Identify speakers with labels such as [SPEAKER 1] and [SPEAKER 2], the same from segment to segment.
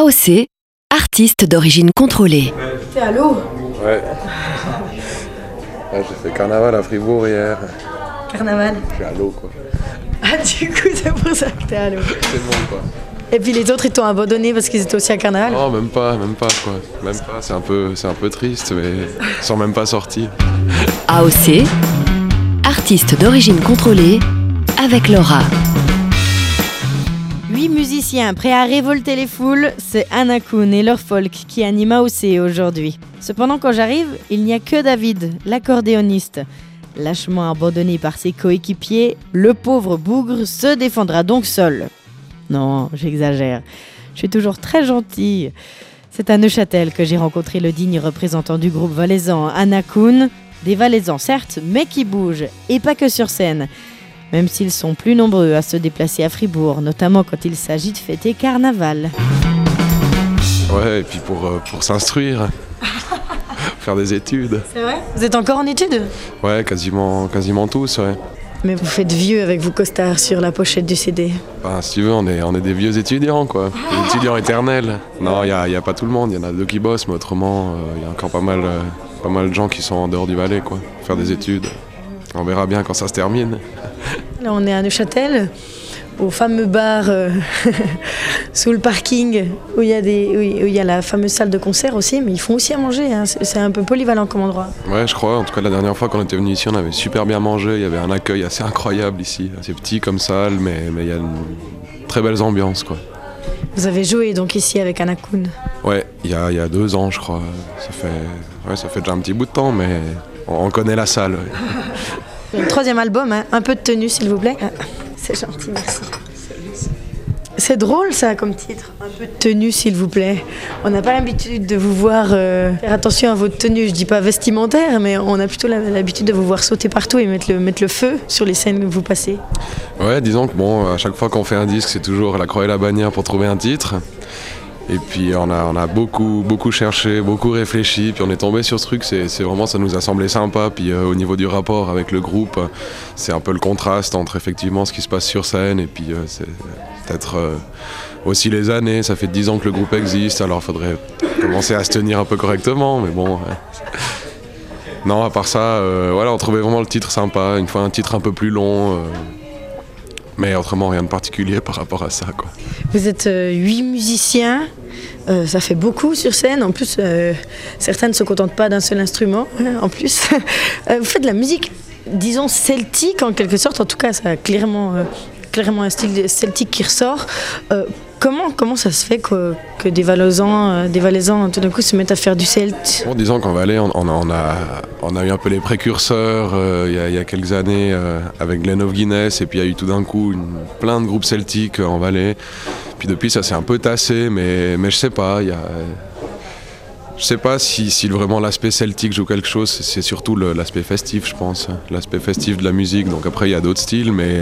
[SPEAKER 1] AOC, artiste d'origine contrôlée.
[SPEAKER 2] T'es à l'eau?
[SPEAKER 3] Ouais. J'ai fait carnaval à Fribourg hier.
[SPEAKER 2] Carnaval?
[SPEAKER 3] Je suis à l'eau quoi.
[SPEAKER 2] Ah du coup c'est pour ça que t'es à l'eau.
[SPEAKER 3] C'est bon quoi.
[SPEAKER 2] Et puis les autres ils t'ont abandonné parce qu'ils étaient aussi à carnaval?
[SPEAKER 3] Non même pas quoi. Même pas, c'est un peu triste mais ils sont même pas sortis.
[SPEAKER 1] AOC, artiste d'origine contrôlée, avec Laura.
[SPEAKER 2] 8 musiciens prêts à révolter les foules, c'est Anakun et leur folk qui animent AOC aujourd'hui. Cependant quand j'arrive, il n'y a que David, l'accordéoniste. Lâchement abandonné par ses coéquipiers, le pauvre bougre se défendra donc seul. Non, j'exagère. Je suis toujours très gentille. C'est à Neuchâtel que j'ai rencontré le digne représentant du groupe valaisan Anakun. Des Valaisans certes, mais qui bougent, et pas que sur scène. Même s'ils sont plus nombreux à se déplacer à Fribourg, notamment quand il s'agit de fêter carnaval.
[SPEAKER 3] Ouais, et puis pour s'instruire, faire des études.
[SPEAKER 2] C'est vrai? Vous êtes encore en études?
[SPEAKER 3] Ouais, quasiment tous, ouais.
[SPEAKER 2] Mais vous faites vieux avec vos costards sur la pochette du CD.
[SPEAKER 3] Ben, si tu veux, on est des vieux étudiants, quoi. Des étudiants éternels. Non, il y a pas tout le monde, il y en a 2 qui bossent, mais autrement, il y a encore pas mal de gens qui sont en dehors du Valais, quoi. Faire des études. On verra bien quand ça se termine.
[SPEAKER 2] Là, on est à Neuchâtel, au fameux bar sous le parking, où il y a la fameuse salle de concert aussi, mais ils font aussi à manger, hein. C'est un peu polyvalent comme endroit.
[SPEAKER 3] Ouais, je crois. En tout cas, la dernière fois qu'on était venu ici, on avait super bien mangé. Il y avait un accueil assez incroyable ici. C'est petit comme salle, mais il y a une très belle ambiance, quoi.
[SPEAKER 2] Vous avez joué donc ici avec Anakun?
[SPEAKER 3] Ouais, il y a 2 ans, je crois. Ça fait déjà un petit bout de temps, mais on connaît la salle. Ouais.
[SPEAKER 2] Le 3e album, hein. Un peu de tenue s'il vous plaît. Ah, c'est gentil, merci. C'est drôle ça comme titre, un peu de tenue s'il vous plaît. On n'a pas l'habitude de vous voir faire attention à votre tenue, je dis pas vestimentaire, mais on a plutôt l'habitude de vous voir sauter partout et mettre le feu sur les scènes que vous passez. Ouais,
[SPEAKER 3] disons que bon, à chaque fois qu'on fait un disque, c'est toujours la croix et la bannière pour trouver un titre. Et puis on a beaucoup cherché, beaucoup réfléchi, puis on est tombé sur ce truc, c'est vraiment, ça nous a semblé sympa. Puis au niveau du rapport avec le groupe, c'est un peu le contraste entre effectivement ce qui se passe sur scène et puis c'est peut-être aussi les années. Ça fait 10 ans que le groupe existe, alors il faudrait commencer à se tenir un peu correctement, mais bon. Non, à part ça, voilà, on trouvait vraiment le titre sympa, une fois un titre un peu plus long. Mais autrement, rien de particulier par rapport à ça, quoi.
[SPEAKER 2] Vous êtes 8 musiciens, ça fait beaucoup sur scène. En plus, certains ne se contentent pas d'un seul instrument. En plus, vous faites de la musique, disons, celtique en quelque sorte. En tout cas, ça a clairement un style celtique qui ressort. Comment ça se fait que des Valaisans tout d'un coup se mettent à faire du celte?
[SPEAKER 3] Bon, disons qu'en Valais, on a eu un peu les précurseurs il y a quelques années avec Glen of Guinness, et puis il y a eu tout d'un coup plein de groupes celtiques en Valais. Puis depuis, ça s'est un peu tassé, mais je sais pas. Je sais pas si vraiment l'aspect celtique joue quelque chose. C'est surtout l'aspect festif, je pense, l'aspect festif de la musique. Donc après, il y a d'autres styles, mais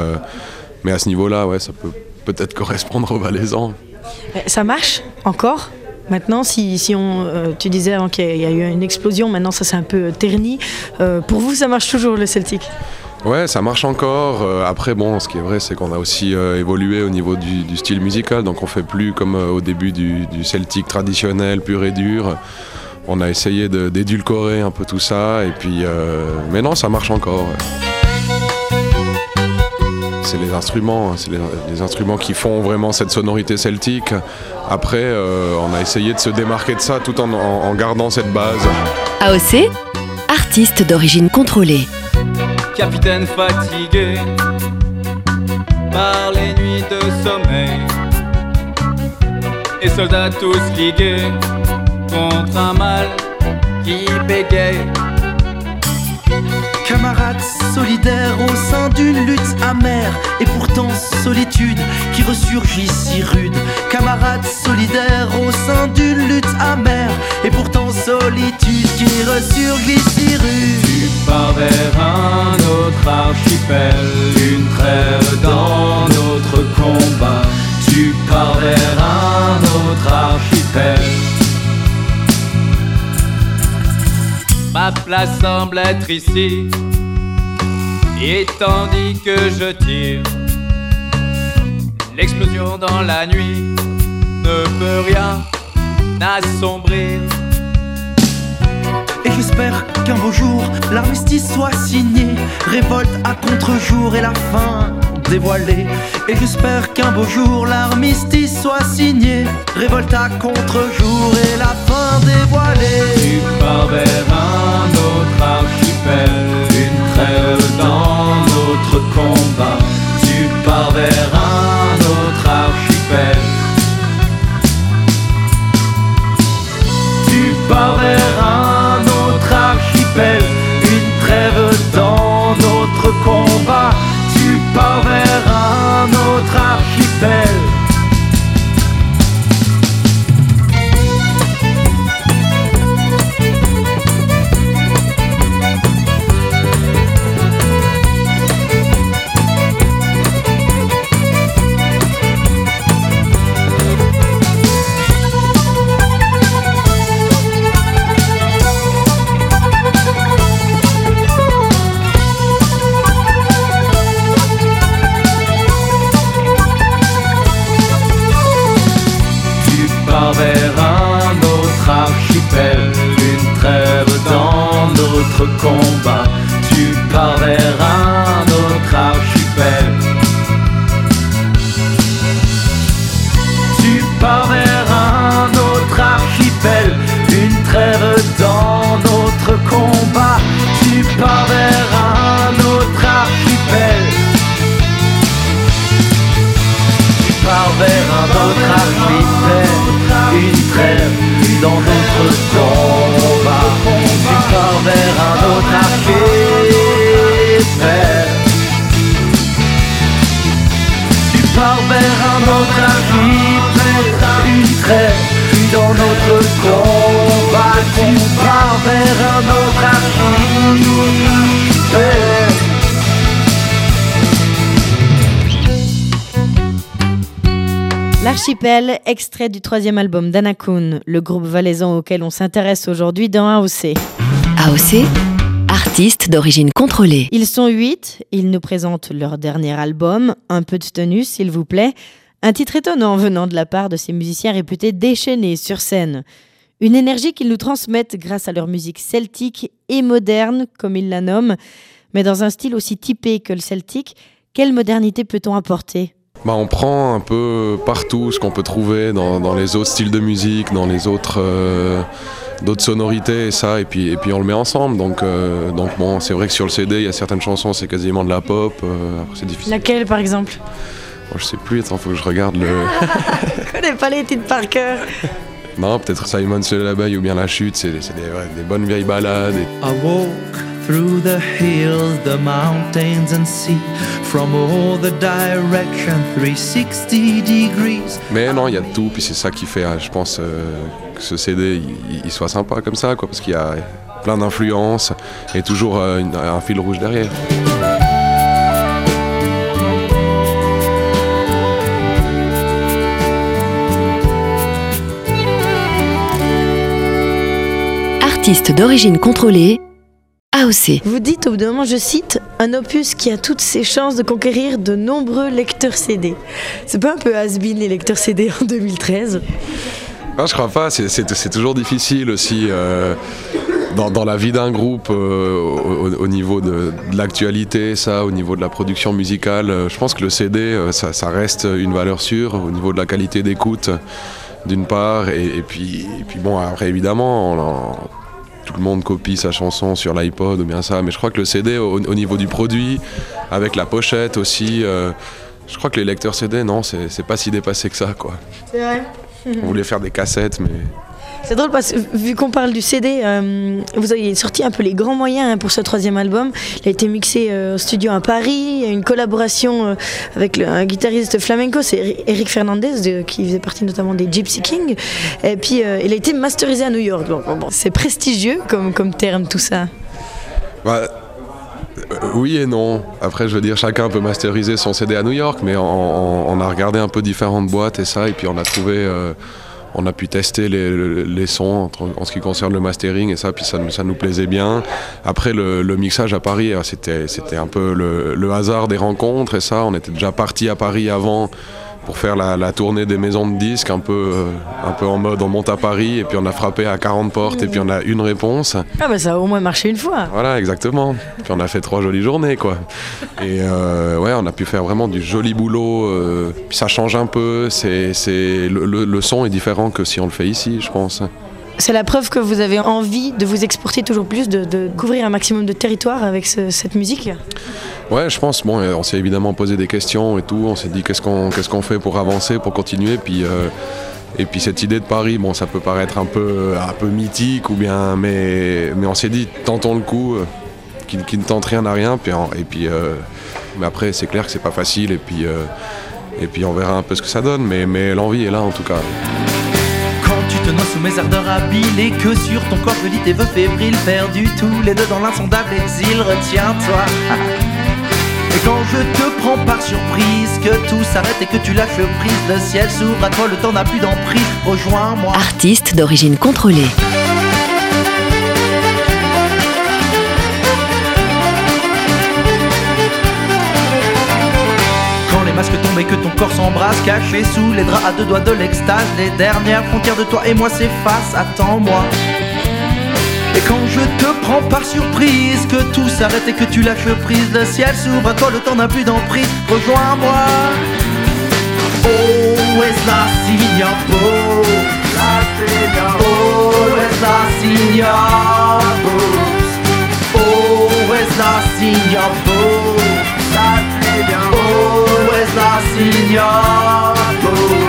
[SPEAKER 3] à ce niveau-là, ouais, ça peut-être correspondre aux Valaisans.
[SPEAKER 2] Ça marche encore maintenant, tu disais avant qu'il y a eu une explosion, maintenant ça s'est un peu terni. Pour vous, ça marche toujours le celtique?
[SPEAKER 3] Ouais, ça marche encore. Après, bon, ce qui est vrai, c'est qu'on a aussi évolué au niveau du style musical, donc on fait plus comme au début du celtique traditionnel, pur et dur. On a essayé d'édulcorer un peu tout ça, et puis, mais non, ça marche encore. Ouais. C'est les instruments qui font vraiment cette sonorité celtique. Après, on a essayé de se démarquer de ça tout en gardant cette base.
[SPEAKER 1] AOC, artiste d'origine contrôlée.
[SPEAKER 4] Capitaine fatigué par les nuits de sommeil, et soldats tous ligués contre un mal qui bégaye.
[SPEAKER 5] Camarades solidaires au sein d'une lutte amère, et pourtant solitude qui ressurgit si rude. Camarades solidaires au sein d'une lutte amère, et pourtant solitude qui ressurgit si rude.
[SPEAKER 4] Tu pars vers un autre archipel, une trêve dans notre combat. Tu pars vers un autre archipel. Ma place semble être ici, et tandis que je tire, l'explosion dans la nuit ne peut rien assombrir.
[SPEAKER 5] Et j'espère qu'un beau jour l'armistice soit signé, révolte à contre-jour et la fin dévoilée. Et j'espère qu'un beau jour l'armistice soit signé, révolte à contre-jour et la fin dévoilée.
[SPEAKER 4] Tu pars vers un autre archipel, une trêve dans notre combat. Tu pars vers un autre archipel. Tu pars vers un autre archipel, une trêve dans notre combat. Tu pars vers un autre archipel. Vers un autre archipel, une trêve dans notre combat. Tu pars vers un autre archipel. Tu pars vers un autre archipel, une trêve dans notre combat. Tu pars vers un autre archipel. Tu pars vers un autre archipel, une trêve dans notre combat. Tu pars vers un autre archipel. Tu pars vers un autre archipel, une trêve dans notre combat. Tu pars vers un autre archipel.
[SPEAKER 2] L'Archipel, extrait du 3e album d'Anakun, le groupe valaisan auquel on s'intéresse aujourd'hui dans AOC.
[SPEAKER 1] AOC, artistes d'origine contrôlée.
[SPEAKER 2] Ils sont 8, ils nous présentent leur dernier album, Un peu de tenue s'il vous plaît, un titre étonnant venant de la part de ces musiciens réputés déchaînés sur scène. Une énergie qu'ils nous transmettent grâce à leur musique celtique et moderne, comme ils la nomment, mais dans un style aussi typé que le celtique, quelle modernité peut-on apporter ?
[SPEAKER 3] On prend un peu partout ce qu'on peut trouver dans les autres styles de musique, dans les autres sonorités et puis on le met ensemble. Donc bon, c'est vrai que sur le CD, il y a certaines chansons, c'est quasiment de la pop. C'est difficile.
[SPEAKER 2] Laquelle par exemple ?
[SPEAKER 3] Je sais plus, attends, faut que je regarde le...
[SPEAKER 2] Je connais pas les titres par cœur.
[SPEAKER 3] Non, peut-être Simon Seul l'abeille ou bien La Chute, c'est des bonnes vieilles ballades.
[SPEAKER 5] I walk through the hills, the mountains and sea, from all the direction 360 degrees.
[SPEAKER 3] Mais non, il y a de tout, puis c'est ça qui fait, je pense, que ce CD il soit sympa comme ça, quoi, parce qu'il y a plein d'influences et toujours un fil rouge derrière.
[SPEAKER 1] Artistes d'origine contrôlée, AOC.
[SPEAKER 2] Vous dites au bout d'un moment, je cite, un opus qui a toutes ses chances de conquérir de nombreux lecteurs CD. C'est pas un peu has-been les lecteurs CD en 2013 ?
[SPEAKER 3] Non, je crois pas, c'est toujours difficile aussi dans la vie d'un groupe au niveau de l'actualité, ça, au niveau de la production musicale. Je pense que le CD, ça reste une valeur sûre au niveau de la qualité d'écoute d'une part, et puis bon, après évidemment, tout le monde copie sa chanson sur l'iPod ou bien ça, mais je crois que le CD au niveau du produit, avec la pochette aussi, je crois que les lecteurs CD, non, c'est pas si dépassé que ça, quoi.
[SPEAKER 2] C'est vrai.
[SPEAKER 3] On voulait faire des cassettes, mais...
[SPEAKER 2] C'est drôle parce que vu qu'on parle du CD, vous avez sorti un peu les grands moyens pour ce 3e album. Il a été mixé au studio à Paris. Il y a une collaboration avec un guitariste flamenco, c'est Eric Fernandez, qui faisait partie notamment des Gypsy Kings. Et puis il a été masterisé à New York. Bon, c'est prestigieux comme terme tout ça.
[SPEAKER 3] Oui et non. Après, je veux dire, chacun peut masteriser son CD à New York, mais on a regardé un peu différentes boîtes et ça, et puis on a trouvé... on a pu tester les sons en ce qui concerne le mastering et ça, puis ça nous plaisait bien. Après, le mixage à Paris, c'était un peu le hasard des rencontres et ça. On était déjà partis à Paris avant faire la tournée des maisons de disques, un peu en mode on monte à Paris et puis on a frappé à 40 portes et puis on a une réponse.
[SPEAKER 2] Ah bah ça a au moins marché une fois.
[SPEAKER 3] Voilà, exactement. Puis on a fait 3 jolies journées, quoi. Et ouais, on a pu faire vraiment du joli boulot. Puis ça change un peu. Le son est différent que si on le fait ici, je pense.
[SPEAKER 2] C'est la preuve que vous avez envie de vous exporter toujours plus, de couvrir un maximum de territoire avec cette musique.
[SPEAKER 3] Ouais, je pense. Bon, on s'est évidemment posé des questions et tout. On s'est dit qu'est-ce qu'on fait pour avancer, pour continuer. Et puis cette idée de Paris, bon, ça peut paraître un peu mythique ou bien, mais on s'est dit tentons le coup, qui ne tente rien à rien. Mais après, c'est clair que c'est pas facile. Et puis on verra un peu ce que ça donne. Mais l'envie est là en tout cas.
[SPEAKER 5] Tu te noies sous mes ardeurs habiles et que sur ton corps relie tes vœux fébriles, perdus tous les deux dans l'insondable exil, retiens-toi. Et quand je te prends par surprise, que tout s'arrête et que tu lâches prise, le ciel s'ouvre à toi, le temps n'a plus d'emprise, rejoins-moi.
[SPEAKER 1] Artiste d'origine contrôlée.
[SPEAKER 5] Masque tombe et que ton corps s'embrasse, caché sous les draps à 2 doigts de l'extase, les dernières frontières de toi et moi s'effacent, attends-moi. Et quand je te prends par surprise, que tout s'arrête et que tu lâches prise, le ciel s'ouvre à toi, le temps n'a plus d'emprise, rejoins-moi. Oh, es la signa beau, oh, es la signa beau, oh, es la signa beau, oh, es la signa beau.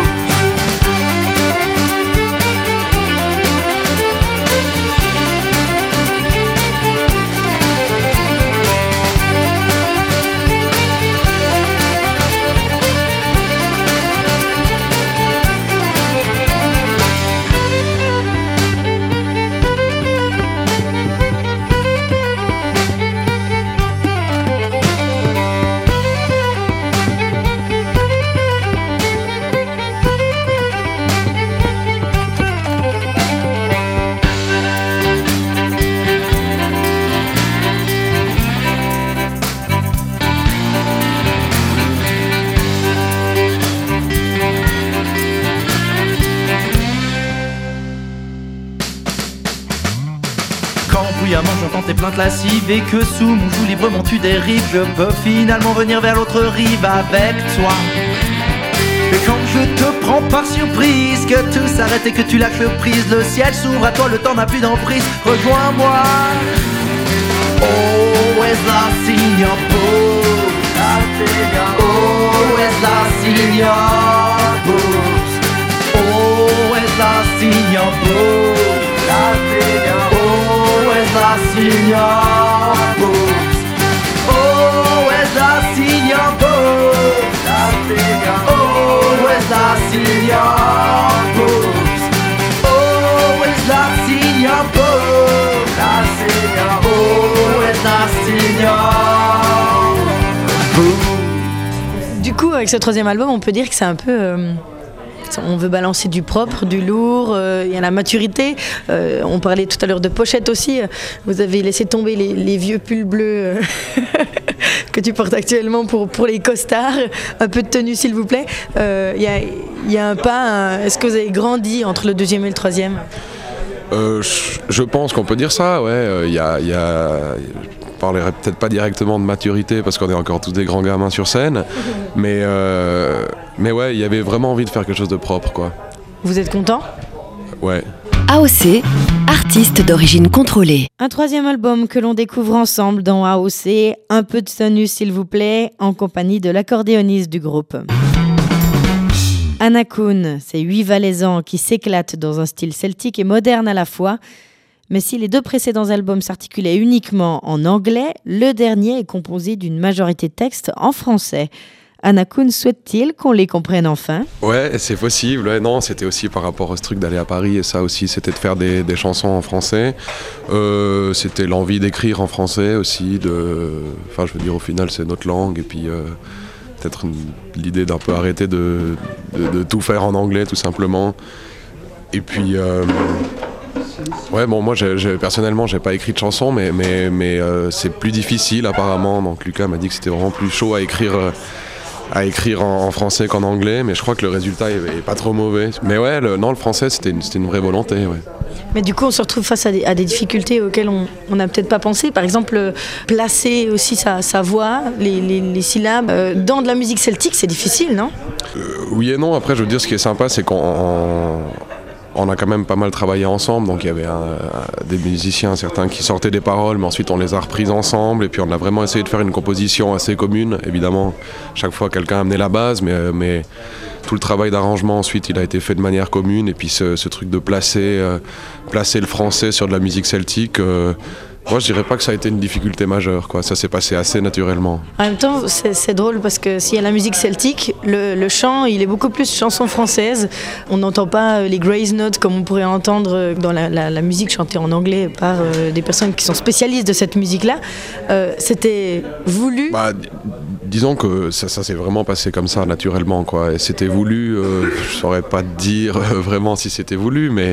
[SPEAKER 5] J'entends tes plaintes lascives et que sous mon joug librement tu dérives, je peux finalement venir vers l'autre rive avec toi. Et quand je te prends par surprise, que tout s'arrête et que tu lâches prise, le ciel s'ouvre à toi, le temps n'a plus d'emprise, rejoins-moi. Oh, es la signa beau, oh, es la signa beau, oh, es la signa beau, oh, es la signa beau, oh, es la signa beau, oh, es la signa beau, oh, es la signa beau, oh, es la signa beau.
[SPEAKER 2] Du coup, avec ce 3e album, on peut dire que c'est un peu... on veut balancer du propre, du lourd, il y a la maturité. On parlait tout à l'heure de pochette aussi. Vous avez laissé tomber les vieux pulls bleus que tu portes actuellement pour les costards. Un peu de tenue, s'il vous plaît. Il y a un pas. Est-ce que vous avez grandi entre le 2e et le 3e ?
[SPEAKER 3] Je pense qu'on peut dire ça, ouais. Je parlerai peut-être pas directement de maturité parce qu'on est encore tous des grands gamins sur scène, mais ouais, il y avait vraiment envie de faire quelque chose de propre, quoi.
[SPEAKER 2] Vous êtes content ?
[SPEAKER 3] Ouais.
[SPEAKER 1] AOC, artiste d'origine contrôlée.
[SPEAKER 2] Un 3e album que l'on découvre ensemble dans AOC, un peu de tenue s'il vous plaît, en compagnie de l'accordéoniste du groupe. Anna Kuhn, c'est 8 valaisans qui s'éclatent dans un style celtique et moderne à la fois. Mais si les 2 précédents albums s'articulaient uniquement en anglais, le dernier est composé d'une majorité de textes en français. Anna Kuhn souhaite-t-il qu'on les comprenne enfin ?
[SPEAKER 3] Ouais, c'est possible. Ouais, non, c'était aussi par rapport à ce truc d'aller à Paris, et ça aussi, c'était de faire des chansons en français. C'était l'envie d'écrire en français aussi. Enfin, je veux dire, au final, c'est notre langue, et puis peut-être l'idée d'un peu arrêter de tout faire en anglais, tout simplement. Et puis... ouais, bon, moi personnellement j'ai pas écrit de chansons, mais c'est plus difficile apparemment. Donc Lucas m'a dit que c'était vraiment plus chaud à écrire à écrire en français qu'en anglais, mais je crois que le résultat est pas trop mauvais. Mais ouais, le français, c'était une vraie volonté. Ouais.
[SPEAKER 2] Mais du coup, on se retrouve face à des difficultés auxquelles on n'a peut-être pas pensé. Par exemple, placer aussi sa voix, les syllabes. Dans de la musique celtique, c'est difficile, non ?
[SPEAKER 3] Oui et non. Après, je veux dire, ce qui est sympa, c'est qu'on a quand même pas mal travaillé ensemble. Donc il y avait des musiciens, certains qui sortaient des paroles, mais ensuite on les a reprises ensemble. Et puis on a vraiment essayé de faire une composition assez commune. Évidemment, chaque fois quelqu'un amenait la base, mais tout le travail d'arrangement ensuite il a été fait de manière commune. Et puis ce truc de placer le français sur de la musique celtique, moi je dirais pas que ça a été une difficulté majeure, quoi. Ça s'est passé assez naturellement.
[SPEAKER 2] En même temps, c'est drôle parce que s'il y a la musique celtique, le chant il est beaucoup plus chanson française. On n'entend pas les grace notes comme on pourrait entendre dans la musique chantée en anglais par des personnes qui sont spécialistes de cette musique-là. C'était voulu.
[SPEAKER 3] Disons que ça s'est vraiment passé comme ça, naturellement, quoi. Et c'était voulu, je saurais pas te dire vraiment si c'était voulu, mais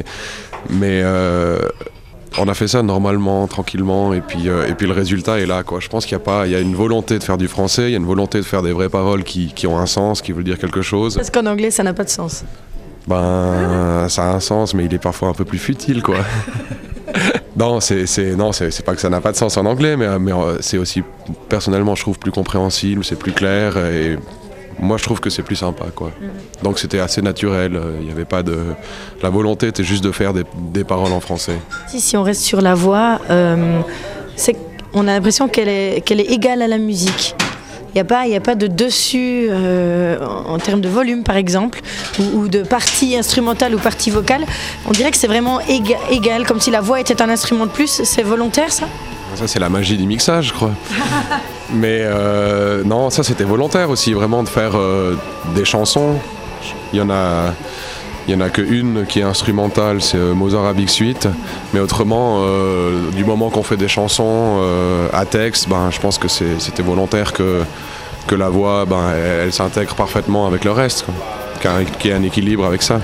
[SPEAKER 3] on a fait ça normalement, tranquillement, et puis le résultat est là, quoi. Je pense qu'il y a une volonté de faire du français, il y a une volonté de faire des vraies paroles qui ont un sens, qui veulent dire quelque chose.
[SPEAKER 2] Parce qu'en anglais, ça n'a pas de sens.
[SPEAKER 3] Ça a un sens, mais il est parfois un peu plus futile, quoi. Non, c'est pas que ça n'a pas de sens en anglais, mais c'est aussi, personnellement, je trouve plus compréhensible, c'est plus clair, et moi je trouve que c'est plus sympa, quoi. Donc c'était assez naturel, il y avait pas de... La volonté était juste de faire des paroles en français. Si
[SPEAKER 2] on reste sur la voix, on a l'impression qu'elle est égale à la musique. Il n'y a pas de dessus en termes de volume, par exemple, ou de partie instrumentale ou partie vocale. On dirait que c'est vraiment égal, comme si la voix était un instrument de plus. C'est volontaire, ça ?
[SPEAKER 3] Ça, c'est la magie du mixage, je crois. Mais non, ça, c'était volontaire aussi, vraiment de faire des chansons. Il y en a qu'une qui est instrumentale, c'est Mozart à Big Suite. Mais autrement, du moment qu'on fait des chansons à texte, je pense que c'était volontaire que la voix, elle s'intègre parfaitement avec le reste, quoi. Qu'il y ait un équilibre avec ça.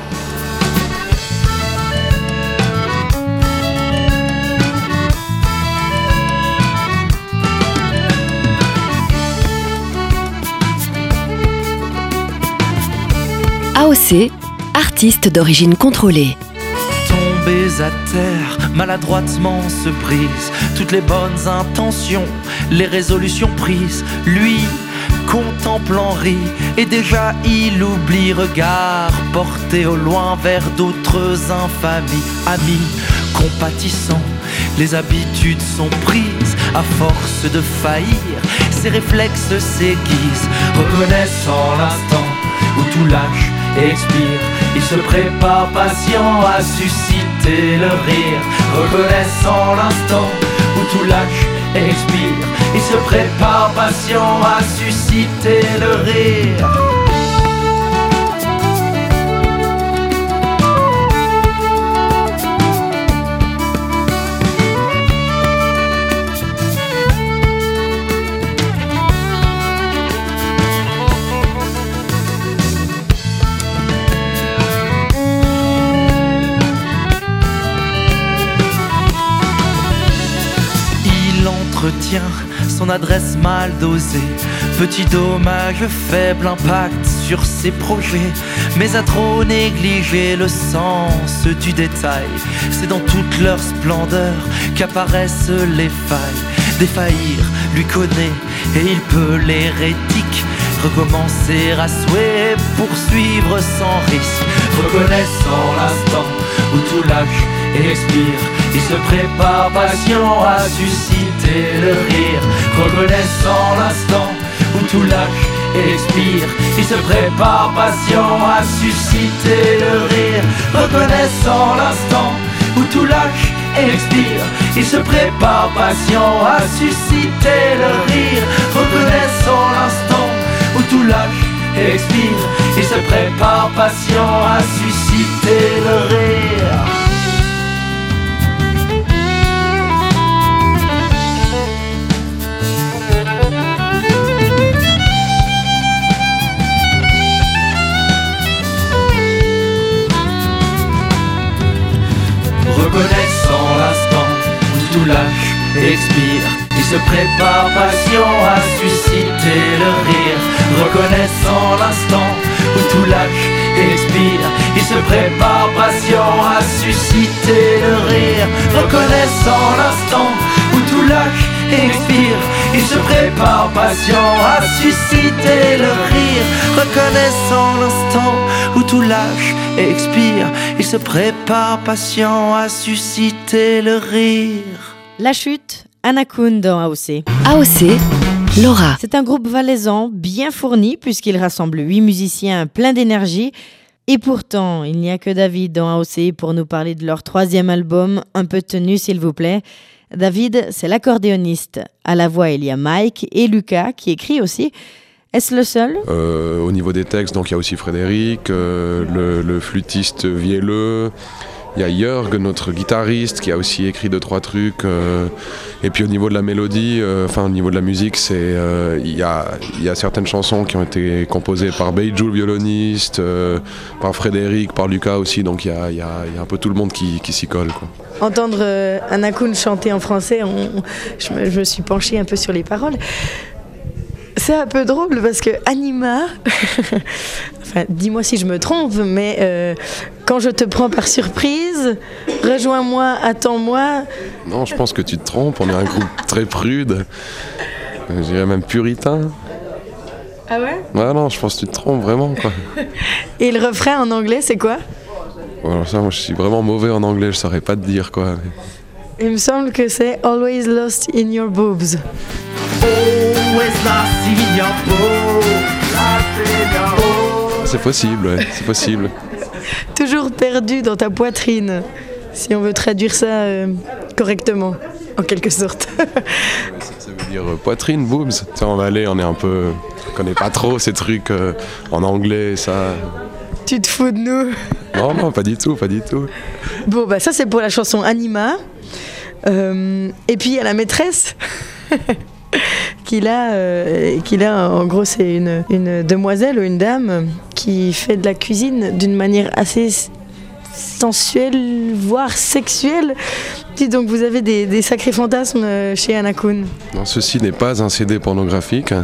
[SPEAKER 1] AOC, artiste d'origine contrôlée.
[SPEAKER 5] Tombés à terre, maladroitement se brisent toutes les bonnes intentions, les résolutions prises. Lui, contemplant, rit, et déjà il oublie. Regard porté au loin vers d'autres infamies. Amis, compatissants, les habitudes sont prises. À force de faillir, ses réflexes s'aiguisent. Reconnaissant l'instant où tout lâche et expire, il se prépare patient à susciter le rire. Reconnaissant l'instant où tout lâche et expire, il se prépare patient à susciter le rire. Retient son adresse mal dosée, petit dommage, faible impact sur ses projets. Mais à trop négliger le sens du détail, c'est dans toute leur splendeur qu'apparaissent les failles. Défaillir lui connaît et il peut l'hérétique recommencer à souhait, poursuivre sans risque. Reconnaissant l'instant où tout lâche et expire, il se prépare patient à susciter le rire. Reconnaissant l'instant où tout lâche et expire, il se prépare patient à susciter le rire. Reconnaissant l'instant où tout lâche et expire, il se prépare patient à susciter le rire. Reconnaissant l'instant où tout lâche et expire, il se prépare patient à susciter le rire. Reconnaissant l'instant où tout lâche et expire, il se prépare patient à susciter le rire. Reconnaissant l'instant où tout lâche et expire, il se prépare patient à susciter le rire. Reconnaissant l'instant où tout lâche et expire, il se prépare patient à susciter le rire. Reconnaissant l'instant où tout lâche et expire, il se prépare patient à susciter le rire.
[SPEAKER 2] La chute, Anakun dans AOC.
[SPEAKER 1] AOC, Laura.
[SPEAKER 2] C'est un groupe valaisan bien fourni puisqu'il rassemble 8 musiciens pleins d'énergie. Et pourtant, il n'y a que David dans AOC pour nous parler de leur 3e album. Un peu de tenue s'il vous plaît. David, c'est l'accordéoniste. À la voix, il y a Mike et Lucas qui écrit aussi. Est-ce le seul ?
[SPEAKER 3] Au niveau des textes, donc il y a aussi Frédéric, le flûtiste Vielleux. Il y a Jörg, notre guitariste, qui a aussi écrit 2-3 trucs. Et puis au niveau de la mélodie, au niveau de la musique, il y a certaines chansons qui ont été composées par Beiju, le violoniste, par Frédéric, par Lucas aussi. Donc il y a un peu tout le monde qui s'y colle, quoi.
[SPEAKER 2] Entendre Anakun chanter en français, je me suis penchée un peu sur les paroles. C'est un peu drôle parce que Anima, enfin dis-moi si je me trompe, mais quand je te prends par surprise, rejoins-moi, attends-moi.
[SPEAKER 3] Non, je pense que tu te trompes, on est un groupe très prude, je dirais même puritain.
[SPEAKER 2] Ah ouais ?
[SPEAKER 3] Ouais, non, je pense que tu te trompes vraiment, quoi.
[SPEAKER 2] Et le refrain en anglais, c'est quoi ?
[SPEAKER 3] Alors ça, moi je suis vraiment mauvais en anglais, je saurais pas te dire, quoi.
[SPEAKER 2] Il me semble que c'est Always Lost in Your Boobs.
[SPEAKER 3] C'est possible, ouais, c'est possible.
[SPEAKER 2] Toujours perdu dans ta poitrine, si on veut traduire ça correctement, en quelque sorte.
[SPEAKER 3] Ça veut dire poitrine, boobs. Tu sais, en Valais, on connaît pas trop ces trucs en anglais, ça.
[SPEAKER 2] Tu te fous de nous ?
[SPEAKER 3] Non, pas du tout, pas du tout.
[SPEAKER 2] Bon, bah ça c'est pour la chanson Anima. Et puis il y a la maîtresse. qu'il a, en gros c'est une demoiselle ou une dame qui fait de la cuisine d'une manière assez sensuelle, voire sexuelle. Dis donc, vous avez des sacrés fantasmes chez Anakun.
[SPEAKER 3] Non, ceci n'est pas un CD pornographique.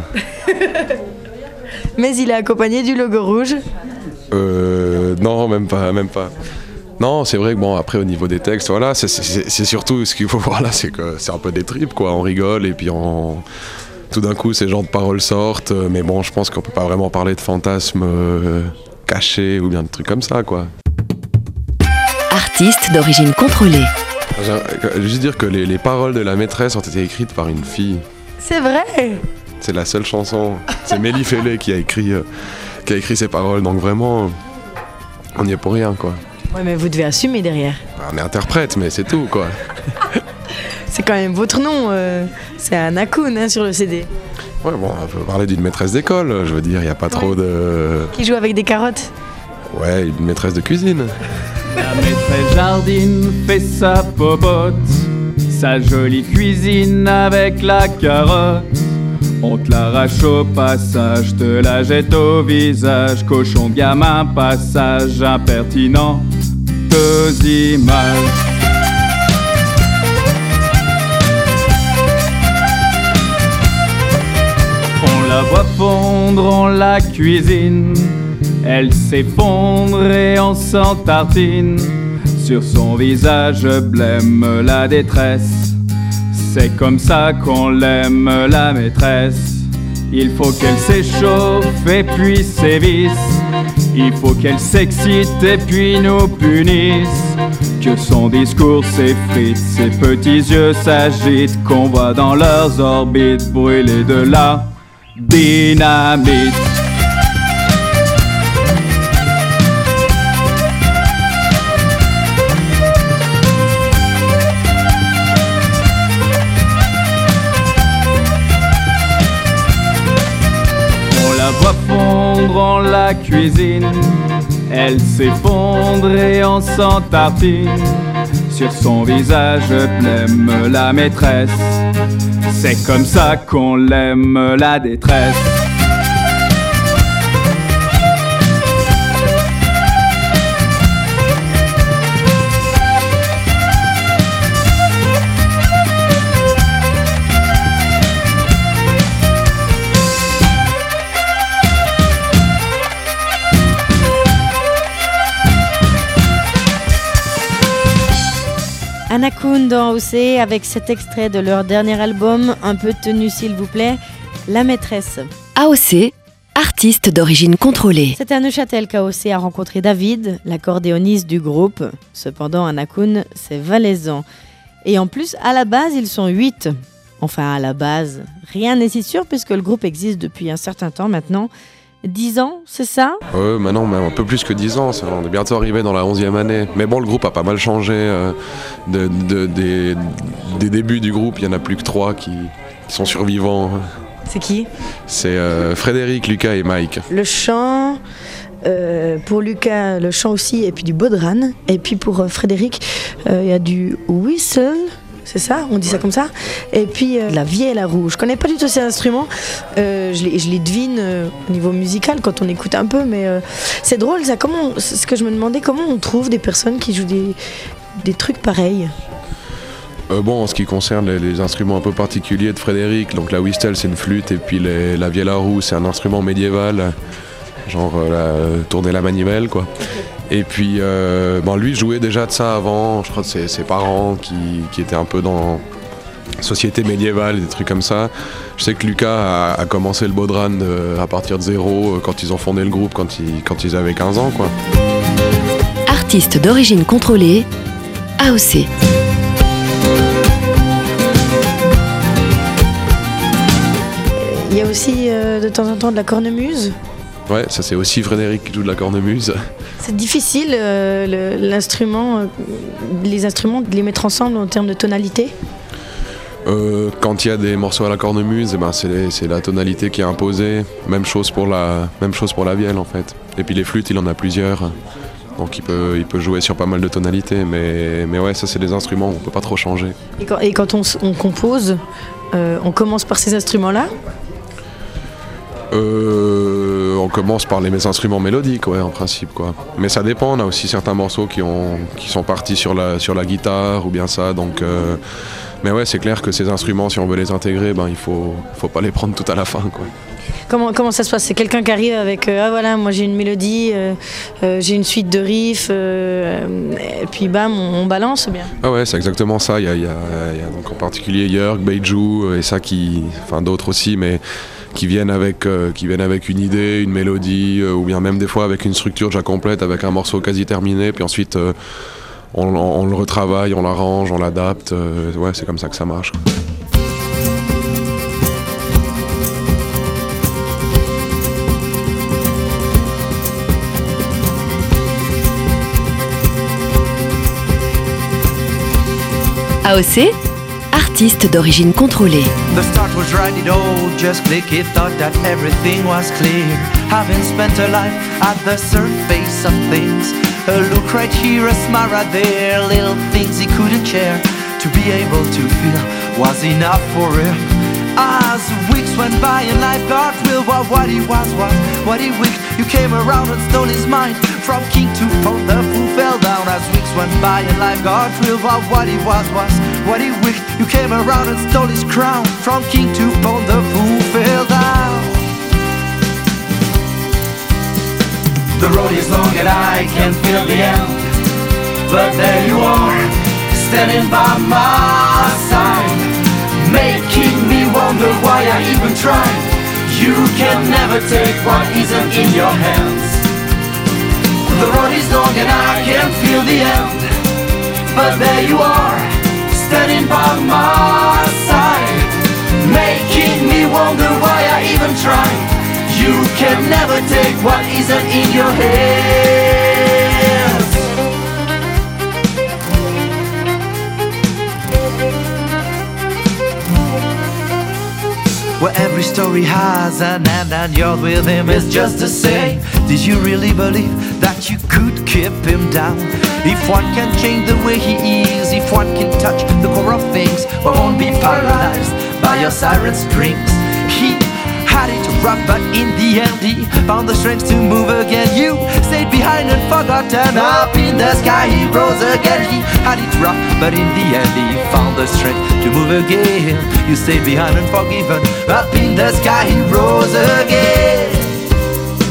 [SPEAKER 2] Mais il est accompagné du logo rouge.
[SPEAKER 3] Non, même pas. Non, c'est vrai que bon, après au niveau des textes, voilà, c'est surtout ce qu'il faut voir là, c'est que c'est un peu des tripes, quoi. On rigole et puis tout d'un coup ces genres de paroles sortent, mais bon, je pense qu'on peut pas vraiment parler de fantasmes cachés ou bien de trucs comme ça, quoi.
[SPEAKER 1] Artiste d'origine contrôlée.
[SPEAKER 3] Je veux juste dire que les paroles de la maîtresse ont été écrites par une fille.
[SPEAKER 2] C'est vrai ?
[SPEAKER 3] C'est la seule chanson. C'est Mélie Fellé qui a écrit ces paroles, donc vraiment, on n'y est pour rien, quoi.
[SPEAKER 2] Ouais, mais vous devez assumer derrière.
[SPEAKER 3] On est interprète, mais c'est tout, quoi.
[SPEAKER 2] C'est quand même votre nom, c'est Anakun sur le CD.
[SPEAKER 3] Ouais, bon, on peut parler d'une maîtresse d'école, je veux dire, il n'y a pas trop de...
[SPEAKER 2] Qui joue avec des carottes.
[SPEAKER 3] Ouais, une maîtresse de cuisine.
[SPEAKER 4] La maîtresse jardine fait sa popote, sa jolie cuisine avec la carotte. On te l'arrache au passage, te la jette au visage. Cochon gamin, passage impertinent, deux images. On la voit fondre, on la cuisine. Elle s'effondre et on s'en tartine. Sur son visage blême la détresse. C'est comme ça qu'on l'aime, la maîtresse. Il faut qu'elle s'échauffe et puis sévisse. Il faut qu'elle s'excite et puis nous punisse. Que son discours s'effrite, ses petits yeux s'agitent, qu'on voit dans leurs orbites brûler de la dynamite. On la cuisine, elle s'effondre et on s'en tartine. Sur son visage blême la maîtresse. C'est comme ça qu'on l'aime, la détresse.
[SPEAKER 2] Anakun dans AOC avec cet extrait de leur dernier album, un peu de tenue s'il vous plaît, La Maîtresse.
[SPEAKER 1] AOC, artiste d'origine contrôlée.
[SPEAKER 2] C'est à Neuchâtel qu'AOC a rencontré David, l'accordéoniste du groupe. Cependant, Anakun, c'est valaisan. Et en plus, à la base, ils sont 8. Enfin, à la base, rien n'est si sûr puisque le groupe existe depuis un certain temps maintenant. 10 ans, c'est ça ?
[SPEAKER 3] Maintenant, même un peu plus que 10 ans, on est bientôt arrivé dans la 11e année. Mais bon, le groupe a pas mal changé. Des débuts du groupe, il n'y en a plus que 3 qui sont survivants.
[SPEAKER 2] C'est qui ?
[SPEAKER 3] C'est Frédéric, Lucas et Mike.
[SPEAKER 6] Le chant, pour Lucas, le chant aussi, et puis du bodhran. Et puis pour Frédéric, il y a du whistle. C'est ça, on dit ça comme ça. Et puis la vielle à rouge. Je connais pas du tout ces instruments. Je les devine au niveau musical quand on écoute un peu, mais c'est drôle ça. C'est ce que je me demandais, comment on trouve des personnes qui jouent des trucs pareils.
[SPEAKER 3] En ce qui concerne les instruments un peu particuliers de Frédéric, donc la whistle c'est une flûte et puis la vielle à roue c'est un instrument médiéval, genre tourner la manivelle quoi. Et puis lui jouait déjà de ça avant, je crois que c'est ses parents qui étaient un peu dans société médiévale, des trucs comme ça. Je sais que Lucas a commencé le bodhran à partir de 0 quand ils ont fondé le groupe, quand ils avaient 15 ans quoi.
[SPEAKER 1] Artiste d'origine contrôlée, AOC.
[SPEAKER 6] Il y a aussi de temps en temps de la cornemuse.
[SPEAKER 3] Ouais, ça c'est aussi Frédéric qui joue de la cornemuse.
[SPEAKER 6] C'est difficile l'instrument, les instruments, de les mettre ensemble en termes de tonalité.
[SPEAKER 3] Quand il y a des morceaux à la cornemuse, c'est la tonalité qui est imposée. Même chose pour la vielle en fait. Et puis les flûtes, il en a plusieurs. Donc il peut jouer sur pas mal de tonalités. Mais ouais, ça c'est des instruments, on peut pas trop changer.
[SPEAKER 6] Et quand on compose, on commence par ces instruments-là ?
[SPEAKER 3] On commence par les instruments mélodiques, ouais, en principe, quoi. Mais ça dépend, on a aussi certains morceaux qui sont partis sur la guitare ou bien ça, donc... Mais ouais, c'est clair que ces instruments, si on veut les intégrer, il faut pas les prendre tout à la fin, quoi.
[SPEAKER 6] Comment ça se passe ? C'est quelqu'un qui arrive avec voilà, moi j'ai une mélodie, j'ai une suite de riffs, et puis bam, on balance bien.
[SPEAKER 3] Ah ouais, c'est exactement ça. Il y a donc en particulier Jörg, Beiju et ça d'autres aussi, mais qui viennent avec une idée, une mélodie, ou bien même des fois avec une structure déjà complète, avec un morceau quasi terminé, puis ensuite on le retravaille, on l'arrange, on l'adapte. Ouais, c'est comme ça que ça marche.
[SPEAKER 1] AOC, artiste d'origine contrôlée.
[SPEAKER 5] The start was right, it all just clicked. He thought that everything was clear. Having spent a life at the surface of things, a look right here, a smile right there, little things he couldn't share. To be able to feel was enough for him. As weeks went by and life got real, what he was what he wished. You came around and stole his mind. From king to fool, the fool fell down. As weeks went by and life got real, what he was what he wished. You came around and stole his crown. From king to fool, the fool fell down. The road is long and I can feel the end, but there you are, standing by my side, making me wonder why I even tried. You can never take what isn't in your hands. The road is long and I can feel the end, but there you are, standing by my side, making me wonder why I even tried. You can never take what isn't in your hands. Well, every story has an end, and yours with him is just the same. Did you really believe that you could keep him down? If one can change the way he is, if one can touch the core of things, one won't be paralyzed by your siren strings. He had it rough, but in the end he found the strength to move again. You stayed behind and forgotten. Up in the sky he rose again. He had it rough, but in the end he found the strength to move again. You stayed behind and forgiven. Up in the sky he rose again.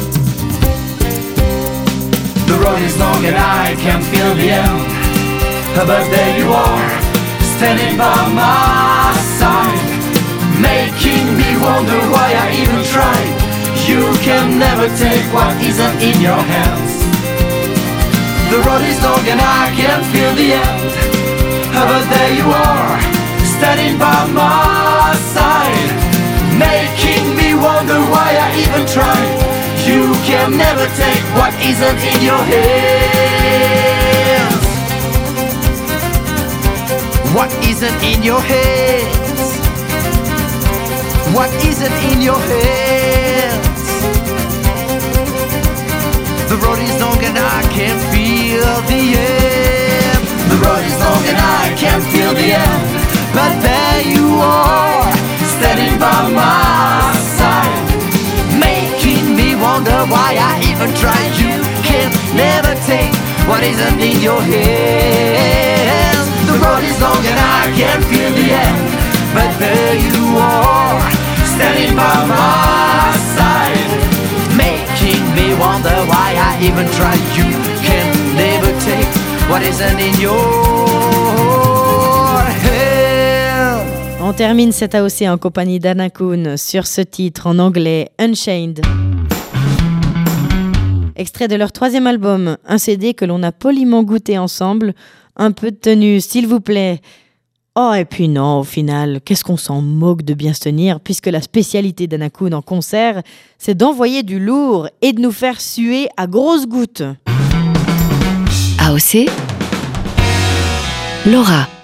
[SPEAKER 5] The road is long and I can feel the end, but there you are, standing by my side, making me wonder why I even tried. You can never take what isn't in your hands. The road is long and I can feel the end, but there you are, standing by my side, making me wonder why I even tried. You can never take what isn't in your hands. What isn't in your hands? What isn't in your hands? The road is long and I can feel the end. The road is long and I can feel the end, but there you are, standing by my side, making me wonder why I even tried. You can never take what isn't in your hands. The road is long and I can feel the end, but there you are, standing by my side, making me wonder why I even tried. You can never take what isn't in your hands.
[SPEAKER 2] On termine cet AOC en compagnie d'Anna Kuhn sur ce titre en anglais Unchained. Extrait de leur 3e album, un CD que l'on a poliment goûté ensemble. Un peu de tenue, s'il vous plaît. Oh, et puis non, au final, qu'est-ce qu'on s'en moque de bien se tenir, puisque la spécialité d'Anna Kuhn en concert, c'est d'envoyer du lourd et de nous faire suer à grosses gouttes.
[SPEAKER 1] AOC, Laura.